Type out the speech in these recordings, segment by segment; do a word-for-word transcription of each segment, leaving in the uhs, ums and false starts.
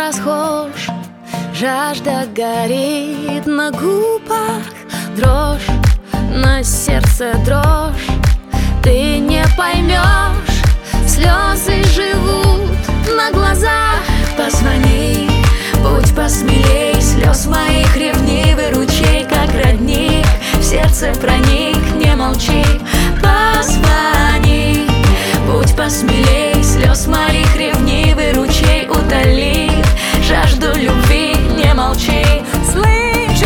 расхож, жажда горит на губах, дрожь, на сердце дрожь. Ты не поймешь, слезы живут на глазах. Позвони, будь посмелей, слез моих ревнивый ручей, как родник, в сердце проник, не молчи. Позвони, будь посмелей, слез моих ревнивый ручей утолит жажду любви, не молчи. Слышишь?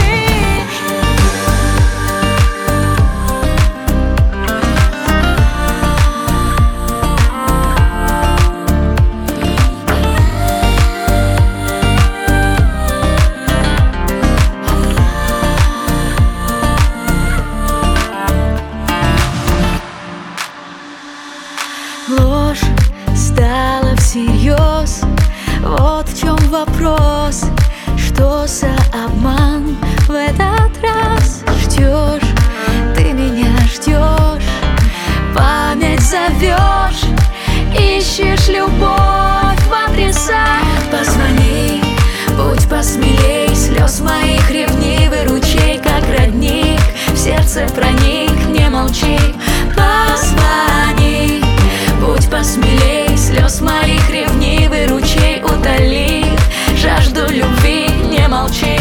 Ложь стала всерьез, вот в чем вопрос. Что за обман в этот раз? Ждешь, ты меня ждешь, память зовешь, ищешь любовь в адресах. Позвони, будь посмелей, слез моих ревнивый ручей, как родник, в сердце проник, не молчи. Позвони, будь посмелей, слез моих ревнивый ручей утолит жажду любви, не молчи.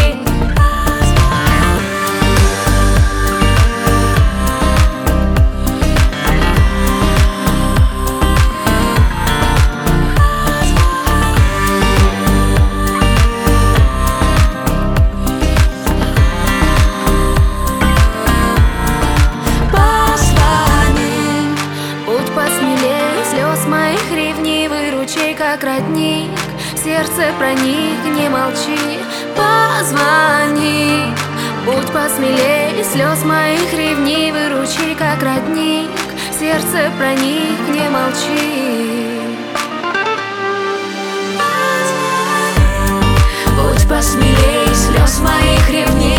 Моих ревнивый ручей, как родник, в сердце проник, не молчи. Позвони, будь посмелей, слез моих ревнивый ручей, как родник, в сердце проник, не молчи. Будь посмелей, слез моих ревнивый